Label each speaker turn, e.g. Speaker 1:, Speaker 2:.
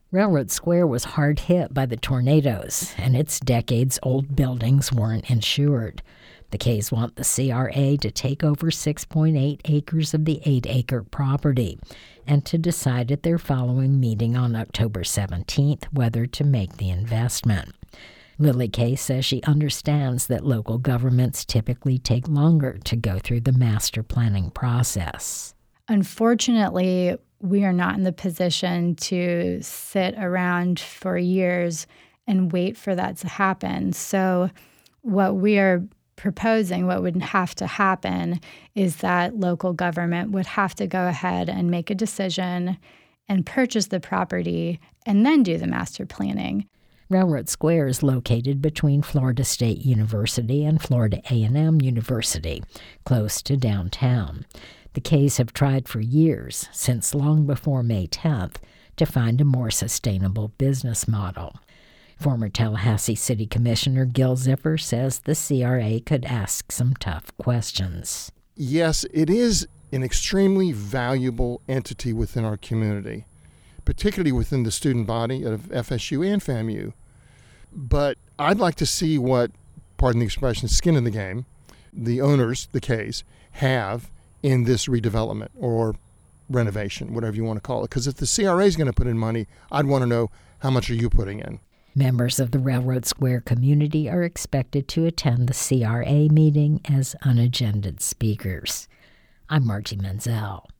Speaker 1: Railroad Square was hard hit by the tornadoes, and its decades-old buildings weren't insured. The Kays want the CRA to take over 6.8 acres of the 8-acre property and to decide at their following meeting on October 17th whether to make the investment. Lily Kay says she understands that local governments typically take longer to go through the master planning process.
Speaker 2: Unfortunately, we are not in the position to sit around for years and wait for that to happen. So what we are proposing, what would have to happen, is that local government would have to go ahead and make a decision and purchase the property and then do the master planning.
Speaker 1: Railroad Square is located between Florida State University and Florida A&M University, close to downtown. The Kays have tried for years, since long before May 10th, to find a more sustainable business model. Former Tallahassee City Commissioner Gil Ziffer says the CRA could ask some tough questions.
Speaker 3: Yes, it is an extremely valuable entity within our community, particularly within the student body of FSU and FAMU. But I'd like to see what, pardon the expression, skin in the game, the owners, the Kays, have in this redevelopment or renovation, whatever you want to call it. Because if the CRA is going to put in money, I'd want to know how much are you putting in.
Speaker 1: Members of the Railroad Square community are expected to attend the CRA meeting as unagended speakers. I'm Margie Menzel.